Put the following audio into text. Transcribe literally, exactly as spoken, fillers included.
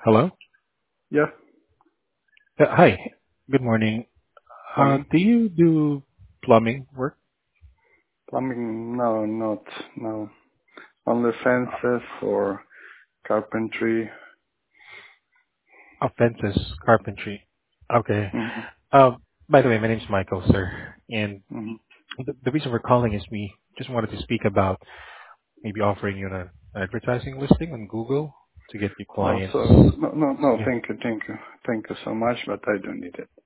Hello? Yeah, Uh, Hi. Good morning. Uh, morning. Do you do plumbing work? Plumbing, no, not, no. Only fences or carpentry. Offenses, carpentry. Okay. Mm-hmm. Um, By the way, my name's Michael, sir, and Mm-hmm. the the reason we're calling is we just wanted to speak about maybe offering you an advertising listing on Google to get you Oh, clients. so, no, no, no, Yeah. thank you, thank you. Thank you so much, but I don't need it.